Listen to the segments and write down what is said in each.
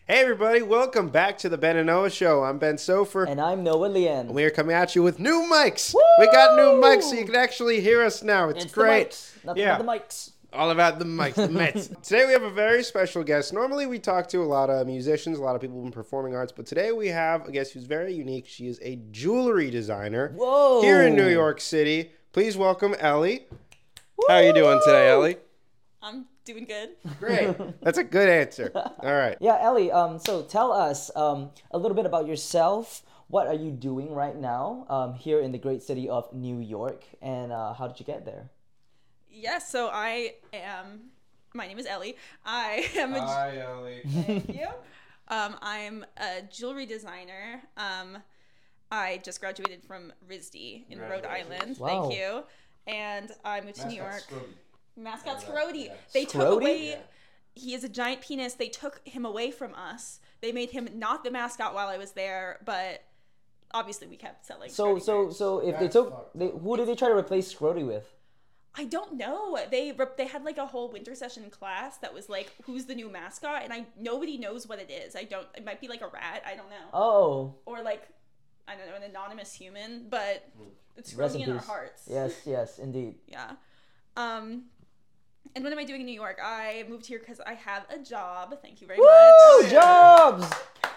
Hey everybody, welcome back to the Ben and Noah Show. I'm Ben Sofer. And I'm Noah Lien. And we are coming at you with new mics. Woo! We got new mics so you can actually hear us now. It's great. The mics. Nothing but the mics. All about the mics, the Mets. Today we have a very special guest. Normally we talk to a lot of musicians, a lot of people in performing arts, but today we have a guest who's very unique. She is a jewelry designer here in New York City. Please welcome Ellie. Woo! How are you doing today, Ellie? I'm doing good. Great. That's a good answer. All right. Yeah, Ellie, so tell us a little bit about yourself. What are you doing right now here in the great city of New York, and how did you get there? Yes, so my name is Ellie. I am Hi, Ellie. Thank you. I'm a jewelry designer. I just graduated from RISD in Rhode Island. Wow. Thank you. And I moved to New York. Mascot Scrody. Yeah. They took Scrody? away. Yeah. He is a giant penis. They took him away from us. They made him not the mascot while I was there, but obviously we kept selling. So Scrody if they took, who did they try to replace Scrody with? I don't know. They had like a whole winter session class that was like, who's the new mascot? And nobody knows what it is. It might be like a rat. I don't know. Oh. Or like, I don't know, an anonymous human, but it's Rest really in in our peace. hearts. Yes, indeed. Yeah. And what am I doing in New York? I moved here because I have a job. Thank you very Woo! much. Jobs!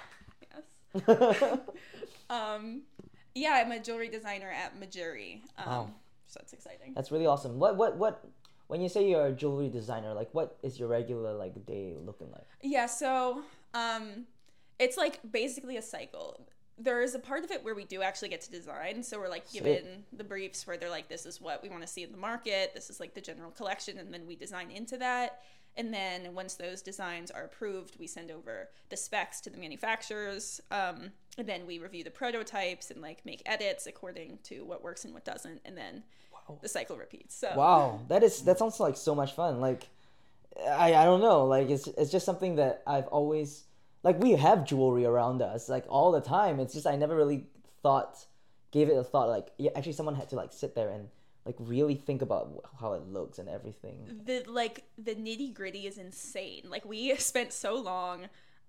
Yes. Yeah, I'm a jewelry designer at Majuri. Wow. So that's exciting. That's really awesome. What, when you say you're a jewelry designer, like what is your regular like day looking like? Yeah, so it's like basically a cycle. There is a part of it where we do actually get to design. So we're like given the briefs where they're like, this is what we want to see in the market. This is like the general collection. And then we design into that. And then once those designs are approved, we send over the specs to the manufacturers. And then we review the prototypes and like make edits according to what works and what doesn't. And then the cycle repeats. So Wow, that sounds like so much fun. Like, I don't know. Like it's just something that I've always, like, we have jewelry around us like all the time. It's just I never really gave it a thought. Like, yeah, actually, someone had to like sit there and like really think about how it looks and everything. the nitty gritty is insane. Like we spent so long,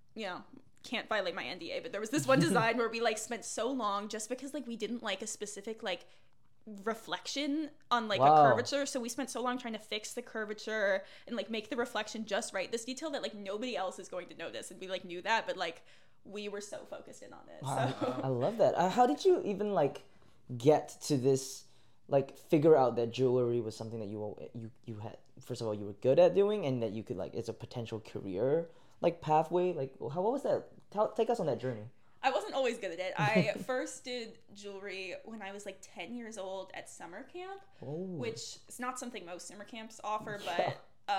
can't violate my NDA, but there was this one design where we like spent so long just because like we didn't like a specific like reflection on like a curvature, so we spent so long trying to fix the curvature and like make the reflection just right, this detail that like nobody else is going to notice, and we like knew that, but like we were so focused in on it. Wow. So I love that. How did you even like get to this, like figure out that jewelry was something that you had, first of all, you were good at doing, and that you could like, it's a potential career like pathway? Like what was that? Take us on that journey. I wasn't always good at it. I first did jewelry when I was like 10 years old at summer camp, which is not something most summer camps offer, but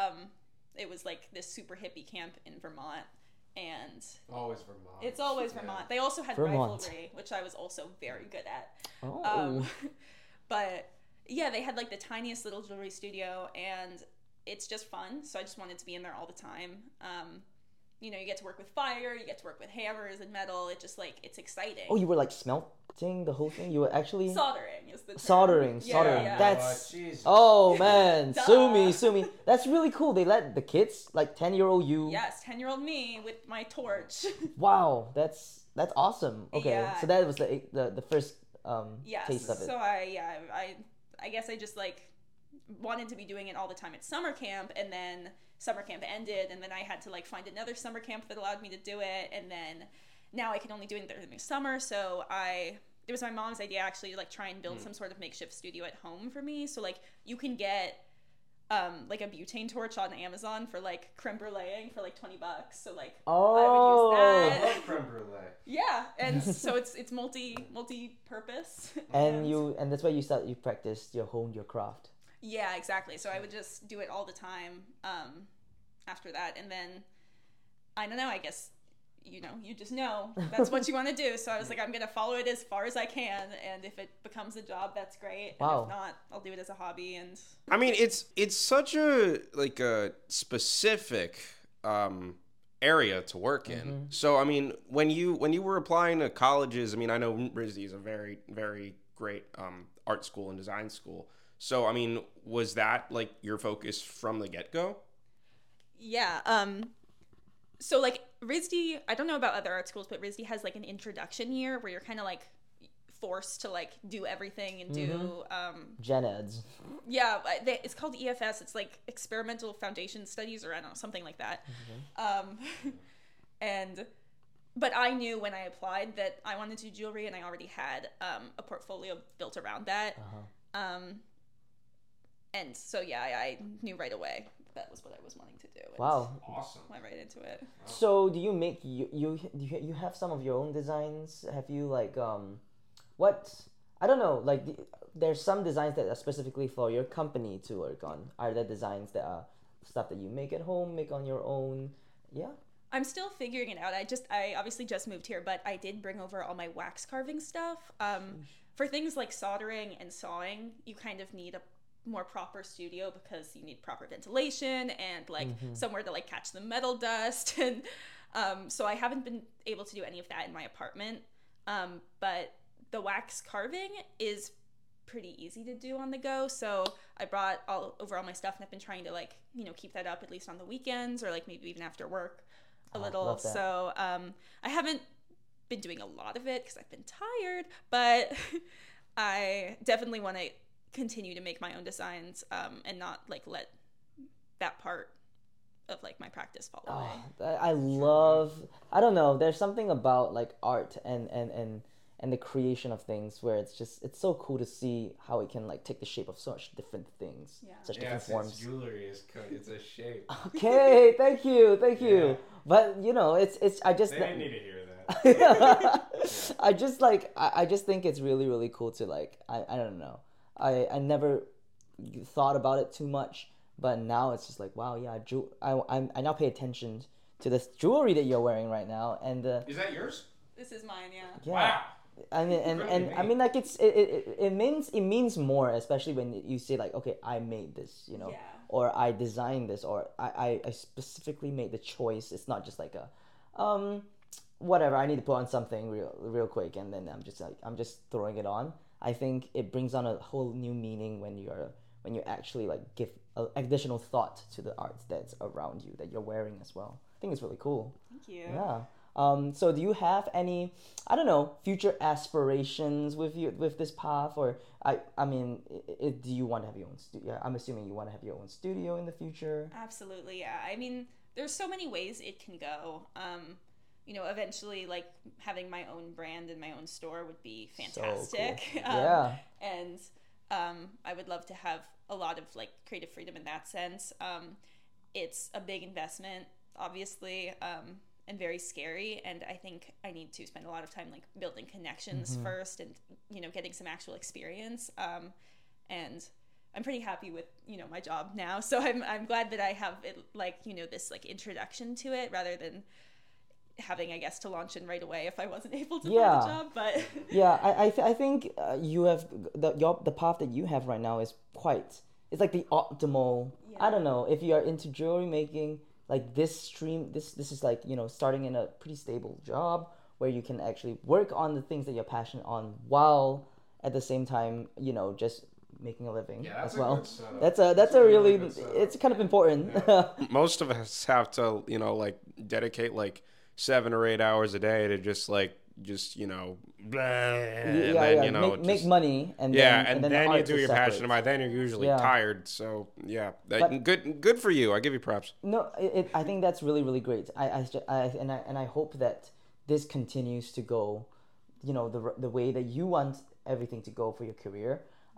it was like this super hippie camp in Vermont. And Always Vermont. it's always Vermont. They also had riflery, which I was also very good at. But yeah, they had like the tiniest little jewelry studio, and it's just fun. So I just wanted to be in there all the time. You get to work with fire, you get to work with hammers and metal. It just like, it's exciting. Oh, you were like smelting the whole thing? You were actually soldering is the term. Soldering. Yeah. That's Oh, man, sue me. That's really cool. They let the kids, like 10-year-old you. Yes, 10-year-old me with my torch. Wow, that's awesome. Okay, Yeah. so that was the first taste of it. So I guess I just like wanted to be doing it all the time at summer camp, and then summer camp ended, and then I had to like find another summer camp that allowed me to do it, and then now I can only do it during the summer. So it was my mom's idea actually to like try and build some sort of makeshift studio at home for me. So like you can get like a butane torch on Amazon for like creme bruleeing for like $20. So like I would use that. creme brulee. Yeah, and so it's multi-purpose. And that's why you practiced, you honed your craft. Yeah, exactly. So I would just do it all the time after that. And then, I don't know, I guess, you just know that's what you want to do. So I was like, I'm going to follow it as far as I can. And if it becomes a job, that's great. And if not, I'll do it as a hobby. And I mean, it's such a specific area to work in. Mm-hmm. So, I mean, when you were applying to colleges, I mean, I know RISD is a very, very great art school and design school. So, I mean, was that like your focus from the get-go? Yeah. So like RISD, I don't know about other art schools, but RISD has like an introduction year where you're kind of like forced to like do everything and do gen eds. Yeah, it's called EFS. It's like experimental foundation studies, or I don't know, something like that. But I knew when I applied that I wanted to do jewelry, and I already had a portfolio built around that. And so yeah, I knew right away that was what I was wanting to do. And Wow. Awesome. went right into it. So do you make you have some of your own designs? Have you like what, I don't know, like there's some designs that are specifically for your company to work on. Are there designs that are stuff that you make at home, make on your own? Yeah. I'm still figuring it out. I obviously just moved here, but I did bring over all my wax carving stuff. For things like soldering and sawing, you kind of need a more proper studio because you need proper ventilation and like somewhere to like catch the metal dust. And so I haven't been able to do any of that in my apartment. But the wax carving is pretty easy to do on the go. So I brought all my stuff, and I've been trying to like, you know, keep that up at least on the weekends or like maybe even after work a little. Love that. So I haven't been doing a lot of it because I've been tired, but I definitely want to continue to make my own designs and not like let that part of like my practice fall away. I love, I don't know, there's something about like art and the creation of things where it's so cool to see how it can like take the shape of such different things, such different forms. Jewelry it's a shape. Okay, thank you. Yeah. But you know, I just They didn't need to hear that. I just think it's really, really cool to like, I don't know. I never thought about it too much, but now it's just like, wow, yeah, I now pay attention to this jewelry that you're wearing right now, and Is that yours? This is mine, yeah. Wow. I mean, and I mean, like it means more, especially when you say like, okay, I made this, you know, Yeah. or I designed this, or I specifically made the choice. It's not just like a whatever, I need to put on something real quick, and then I'm just throwing it on. I think it brings on a whole new meaning when you actually like give additional thought to the art that's around you that you're wearing as well. I think it's really cool. Thank you. Yeah. So do you have any, I don't know, future aspirations with this path, or I mean, do you want to have your own studio? I'm assuming you want to have your own studio in the future. Absolutely, yeah. I mean, there's so many ways it can go. You know, eventually, like having my own brand and my own store would be fantastic. So cool. Yeah. And I would love to have a lot of like creative freedom in that sense. It's a big investment, obviously, and very scary. And I think I need to spend a lot of time like building connections first, and you know, getting some actual experience. And I'm pretty happy with, you know, my job now. So I'm glad that I have it, like, you know, this like introduction to it rather than having, I guess, to launch in right away if I wasn't able to find a job. But yeah, I think you have the path that you have right now is it's like the optimal. I don't know, if you are into jewelry making, like this is like, you know, starting in a pretty stable job where you can actually work on the things that you're passionate on while at the same time, you know, just making a living as well. That's a really, it's kind of important. Yeah. Most of us have to, you know, like dedicate like 7 or 8 hours a day to just you know, blah, and then, you know, make money, and then you do your passion about. Then you're usually tired. So yeah, good for you. I give you props. No, I think that's really, really great. I hope that this continues to go, you know, the way that you want everything to go for your career.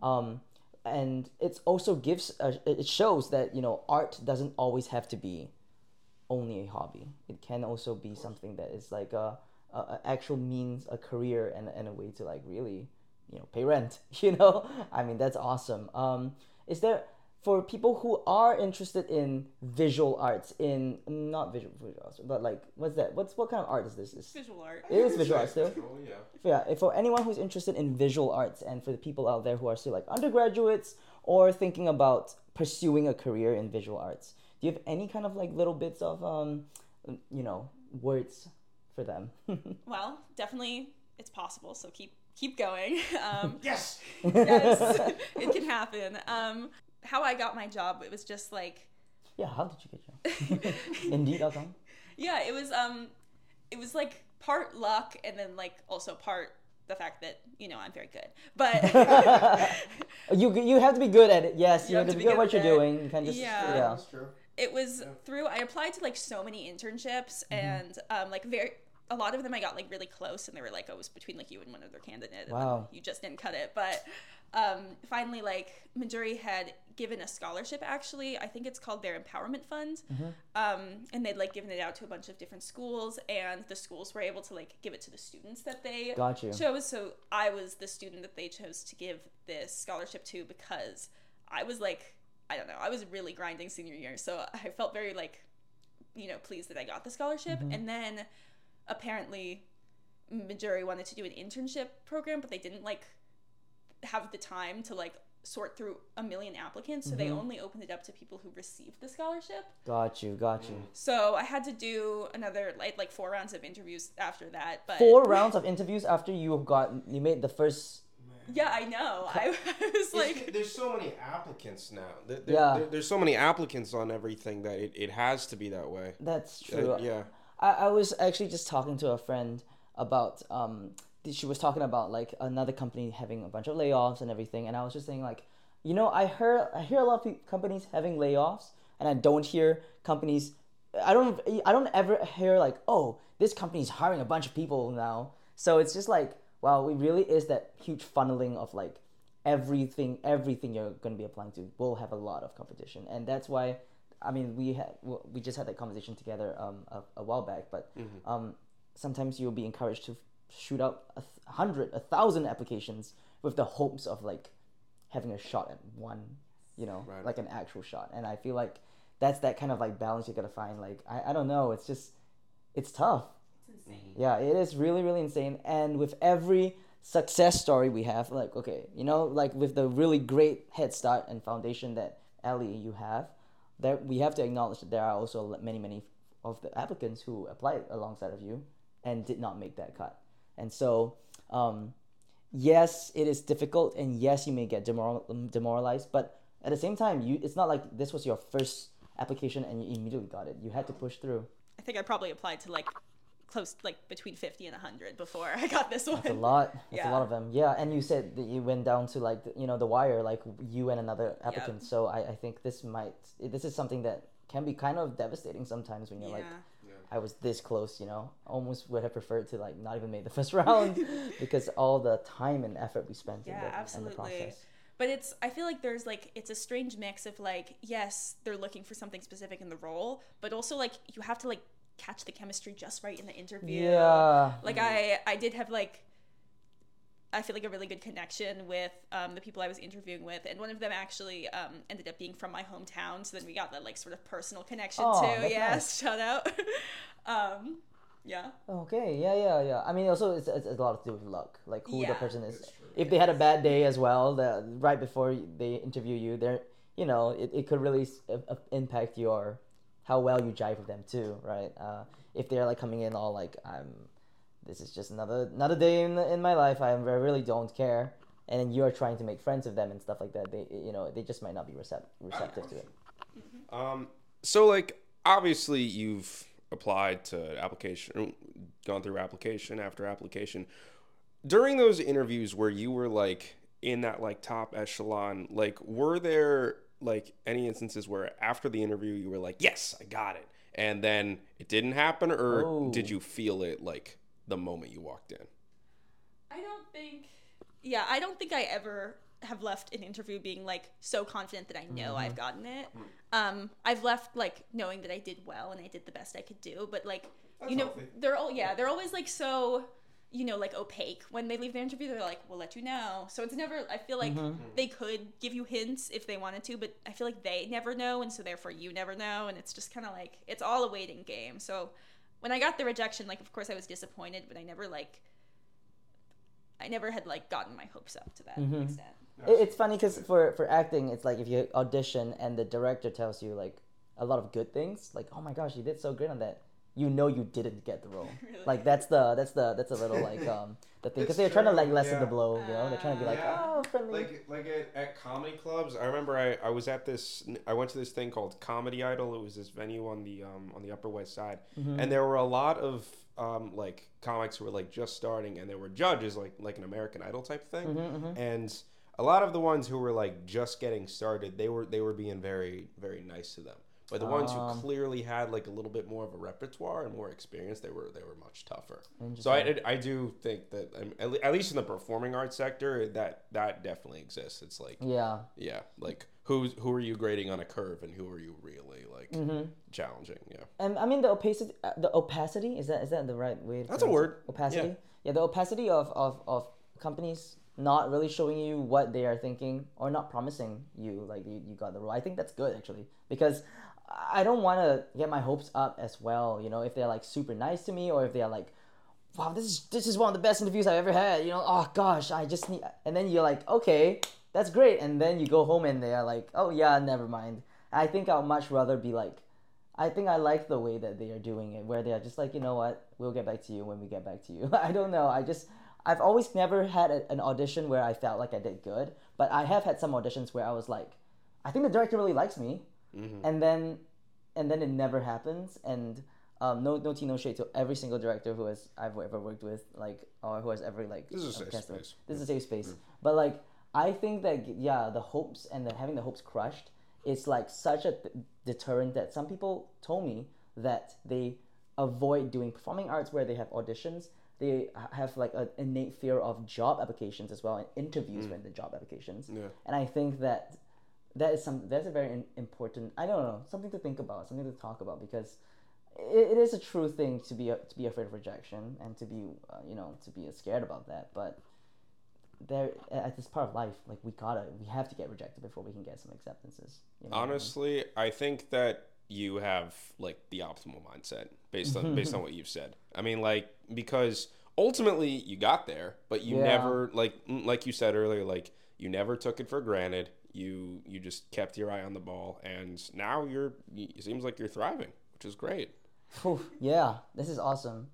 And it also it shows that, you know, art doesn't always have to be only a hobby. It can also be something that is like a actual means, a career, and a way to like really, you know, pay rent. You know, I mean, that's awesome. Is there, for people who are interested in visual arts, in not visual arts, but like what's that? What kind of art is this? Visual art. It is visual art still. Yeah. Yeah. If for anyone who's interested in visual arts, and for the people out there who are still like undergraduates or thinking about pursuing a career in visual arts, do you have any kind of like little bits of you know, words for them? Well, definitely it's possible, so keep going. Yes. Yes, it can happen. How I got my job, it was just like, yeah, how did you get your Indeed.com? Yeah, it was like part luck and then like also part the fact that, you know, I'm very good. But You have to be good at it. Yes, you have to be good at what you're at it. doing. You can't just Yeah. yeah. That's true. It was through I applied to like so many internships and like a lot of them I got like really close and they were like, oh, it was between like you and one other candidate and Wow. then you just didn't cut it. But finally, like Missouri had given a scholarship, actually I think it's called their empowerment fund, and they'd like given it out to a bunch of different schools and the schools were able to like give it to the students that they Got you. chose. So I was the student that they chose to give this scholarship to because I was like, I don't know, I was really grinding senior year, so I felt very like, you know, pleased that I got the scholarship. And then apparently Missouri wanted to do an internship program, but they didn't like have the time to like sort through a million applicants, so they only opened it up to people who received the scholarship. Got you. So I had to do another like 4 rounds of interviews after that. But 4 rounds of interviews after you made the first. yeah, I know. I was like, There's so many applicants now. Yeah. There's so many applicants on everything that it has to be that way. That's true. Yeah. I was actually just talking to a friend about she was talking about like another company having a bunch of layoffs and everything, and I was just saying like, you know, I hear a lot of companies having layoffs, and I don't hear companies. I don't ever hear like, oh, this company's hiring a bunch of people now. So it's just like, wow, it really is that huge funneling of like everything you're going to be applying to will have a lot of competition, and that's why. I mean, we just had that conversation together a while back, but sometimes you'll be encouraged to shoot out 100, 1,000 applications with the hopes of like having a shot at one, you know, like an actual shot. And I feel like that's that kind of like balance you gotta find. Like I don't know, it's tough. it's insane. Yeah, it is really, really insane. And with every success story we have, like, okay, you know, like with the really great head start and foundation that Ellie, you have, that we have to acknowledge that there are also many of the applicants who applied alongside of you and did not make that cut. And so, yes, it is difficult, and yes, you may get demoralized, but at the same time, it's not like this was your first application and you immediately got it. You had to push through. I think I probably applied to like close, like between 50 and 100 before I got this one. That's a lot. That's a Yeah. lot of them. Yeah, and you said that you went down to like the wire, like you and another applicant. Yep. So I think this is something that can be kind of devastating sometimes when you're like, I was this close, you know, almost would have preferred to like not even make the first round because all the time and effort we spent in the absolutely. process. But I feel like there's like, it's a strange mix of like, yes, they're looking for something specific in the role, but also like you have to like catch the chemistry just right in the interview. Yeah. Like I did have like, I feel like a really good connection with the people I was interviewing with, and one of them actually ended up being from my hometown, so then we got that like sort of personal connection too. That's Yeah, nice. shout out. Yeah. Okay, yeah. I mean, also it's a lot to do with luck, like who the Yeah. person is. If they had a bad day as well, right before they interview you, it could really impact how well you jive with them too, right? If they're like coming in all like this is just another day in my life. I really don't care, and then you're trying to make friends with them and stuff like that. They just might not be receptive to it. So like obviously you've applied to application, gone through application after application. During those interviews where you were like in that like top echelon, like were there like any instances where after the interview you were like, yes, I got it, and then it didn't happen, or did you feel it like the moment you walked in? I don't think I ever have left an interview being like so confident that I know I've gotten it. I've left like knowing that I did well and I did the best I could do, but like you know, they're always like so, you know, like opaque when they leave the interview. They're like, we'll let you know. So it's never, I feel like they could give you hints if they wanted to, but I feel like they never know, and so therefore you never know, and it's just kind of like, it's all a waiting game. So when I got the rejection, like of course I was disappointed, but I never had like gotten my hopes up to that extent. It's funny because for acting, it's like if you audition and the director tells you like a lot of good things, like, oh my gosh, you did so great on that, you know you didn't get the role. Really? Like that's a little like the thing, because they're trying to like lessen the blow. You know, they're trying to be like, Yeah. oh, friendly. Like at comedy clubs, I remember I was at this. I went to this thing called Comedy Idol. It was this venue on the Upper West Side, and there were a lot of like comics who were like just starting, and there were judges like an American Idol type thing, and a lot of the ones who were like just getting started, they were being very very nice to them. But the ones who clearly had like a little bit more of a repertoire and more experience, they were much tougher. So I do think that at least in the performing arts sector, that definitely exists. It's like Yeah. like who are you grading on a curve and who are you really like challenging? Yeah. And I mean the opacity is that the right way? That's a word. Opacity. Yeah, the opacity of companies not really showing you what they are thinking or not promising you like you got the role. I think that's good actually, because I don't want to get my hopes up as well. You know, if they're like super nice to me, or if they're like, wow, this is one of the best interviews I've ever had. You know, oh gosh, I just need. And then you're like, okay, that's great. And then you go home and they're like, oh yeah, never mind. I think I'd much rather be like, I think I like the way that they are doing it, where they are just like, you know what, we'll get back to you when we get back to you. I don't know. I've always never had an audition where I felt like I did good, but I have had some auditions where I was like, I think the director really likes me, and then it never happens. And no tea, no shade to every single director I've ever worked with, like, or who has ever like. This is a safe space. This is a safe space, but like I think that the hopes and having the hopes crushed is like such a deterrent that some people told me that they avoid doing performing arts where they have auditions. They have like an innate fear of job applications as well, and interviews when the job applications. Yeah. And I think that's a very important, I don't know, something to think about, something to talk about, because it is a true thing to be afraid of rejection and to be to be scared about that. But there, at this part of life, like we have to get rejected before we can get some acceptances. You know Honestly, I think that you have like the optimal mindset based on what you've said. I mean, like, because ultimately you got there, but you never like you said earlier, like you never took it for granted. You just kept your eye on the ball, and now it seems like you're thriving, which is great. Yeah, this is awesome.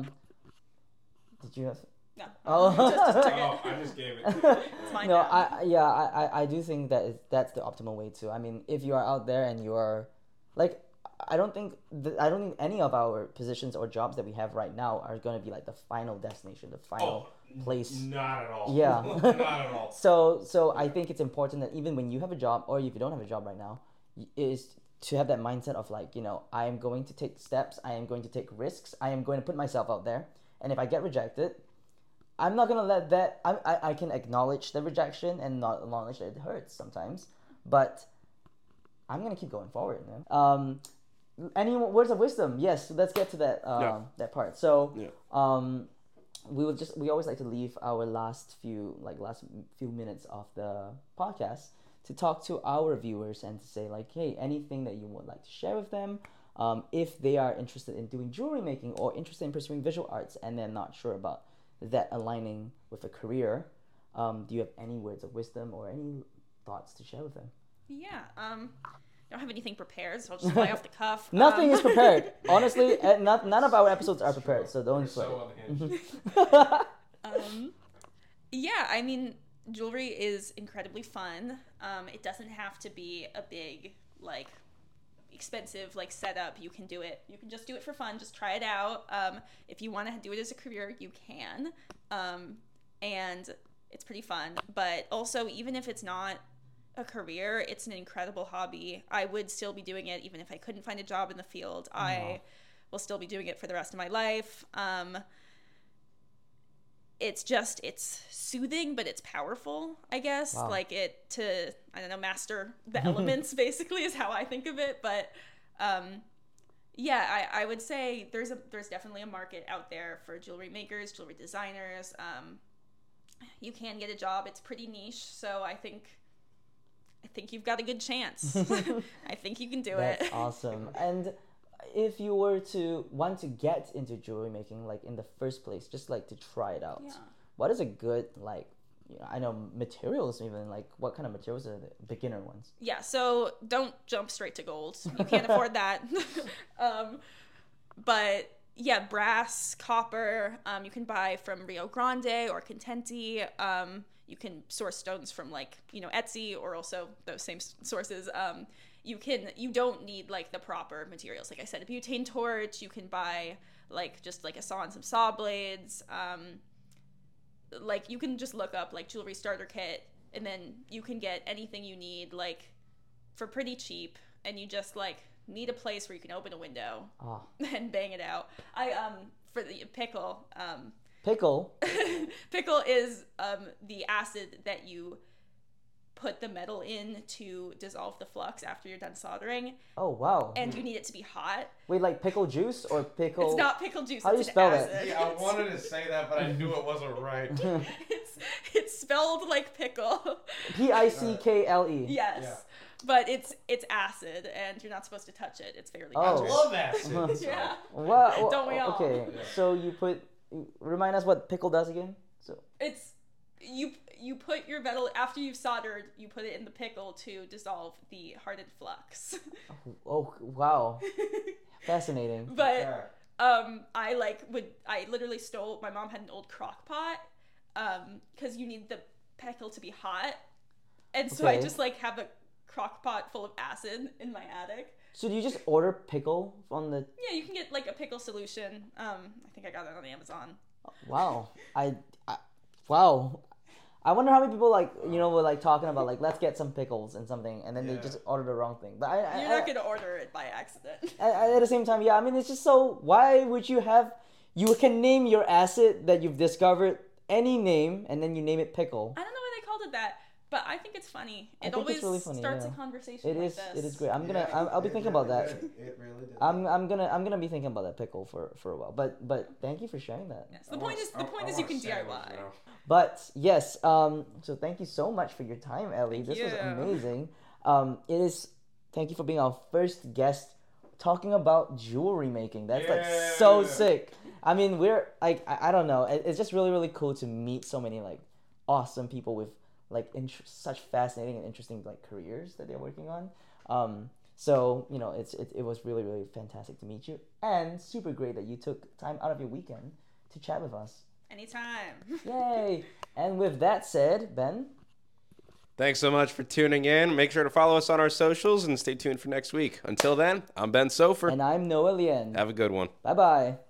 Did you have? No. Oh, I just gave it. It's mine. No, now. I do think that's the optimal way too. I mean, if you are out there and you are, like, I don't think any of our positions or jobs that we have right now are going to be like the final destination, the final place. Not at all. Yeah. Not at all. So I think it's important that even when you have a job, or if you don't have a job right now, is to have that mindset of like, I am going to take steps, I am going to take risks, I am going to put myself out there, and if I get rejected, I'm not gonna let that. I can acknowledge the rejection and not acknowledge that it hurts sometimes, but I'm gonna keep going forward. Man. Any words of wisdom? Yes, let's get to that that part. So, we always like to leave our last few minutes of the podcast to talk to our viewers and to say like, hey, anything that you would like to share with them. If they are interested in doing jewelry making or interested in pursuing visual arts and they're not sure about that aligning with a career, do you have any words of wisdom or any thoughts to share with them? Yeah, I don't have anything prepared, so I'll just fly off the cuff. Nothing is prepared. Honestly, none of our episodes are prepared, so don't sweat. Yeah, I mean, jewelry is incredibly fun. It doesn't have to be a big, like, expensive like setup. You can do it. You can just do it for fun. Just try it out. If you want to do it as a career, you can. And it's pretty fun. But also, even if it's not a career, it's an incredible hobby. I would still be doing it even if I couldn't find a job in the field. I will still be doing it for the rest of my life. It's soothing, but it's powerful, I guess. Wow. Like master the elements basically is how I think of it. But I would say there's definitely a market out there for jewelry makers, jewelry designers. You can get a job. It's pretty niche, so I think you've got a good chance. I think you can do it. That's awesome. And if you were to want to get into jewelry making, like in the first place, just like to try it out, what is a good, like, I know materials, even like what kind of materials are the beginner ones? Yeah, so don't jump straight to gold. You can't afford that. But yeah, brass, copper, you can buy from Rio Grande or Contenti. You can source stones from like, Etsy, or also those same sources. You don't need like the proper materials. Like I said, a butane torch, you can buy like just like a saw and some saw blades. Like you can just look up like jewelry starter kit, and then you can get anything you need like for pretty cheap, and you just like need a place where you can open a window and bang it out. For the pickle, Pickle? pickle is the acid that you put the metal in to dissolve the flux after you're done soldering. Oh, wow. And you need it to be hot. Wait, like pickle juice or pickle? It's not pickle juice. How do you it's spell an that? acid. Yeah, I wanted to say that, but I knew it wasn't right. It's spelled like pickle. Pickle. Yes. Yeah. But it's acid, and you're not supposed to touch it. It's fairly Oh. I dangerous. love acid. so- Yeah. Wow. Don't we all? Okay, so remind us what pickle does again? So It's you put your metal after you've soldered, you put it in the pickle to dissolve the hardened flux. Oh, wow. Fascinating. But I literally stole, my mom had an old crock pot because you need the pickle to be hot, and so I Okay. just like have a crock pot full of acid in my attic. So do you just order pickle on the? Yeah, you can get like a pickle solution. I think I got it on Amazon. Wow. Wow. I wonder how many people were like talking about like let's get some pickles and something, and then they Yeah. just order the wrong thing. But You're not gonna order it by accident. at the same time, yeah. I mean, it's just so. Why would you have? You can name your acid that you've discovered any name, and then you name it pickle. I don't know why they called it that, but I think it's funny. I It think always it's really funny, starts yeah. a conversation It like is. this. It is great. I'll be It thinking really about that. did. It really did. I'm gonna be thinking about that pickle for a while. But thank you for sharing that. Yes. The point is you can DIY. But yes, so thank you so much for your time, Ellie. Thank This was you. amazing. Thank you for being our first guest talking about jewelry making. That's like so Yeah. sick. I mean, we're like, I don't know. It's just really, really cool to meet so many like awesome people with like such fascinating and interesting like careers that they're working on. So it was really, really fantastic to meet you, and super great that you took time out of your weekend to chat with us. Anytime. Yay! And with that said, Ben, Thanks so much for tuning in. Make sure to follow us on our socials and stay tuned for next week. Until then, I'm Ben Sofer. and I'm Noah Lien. Have a good one. Bye bye.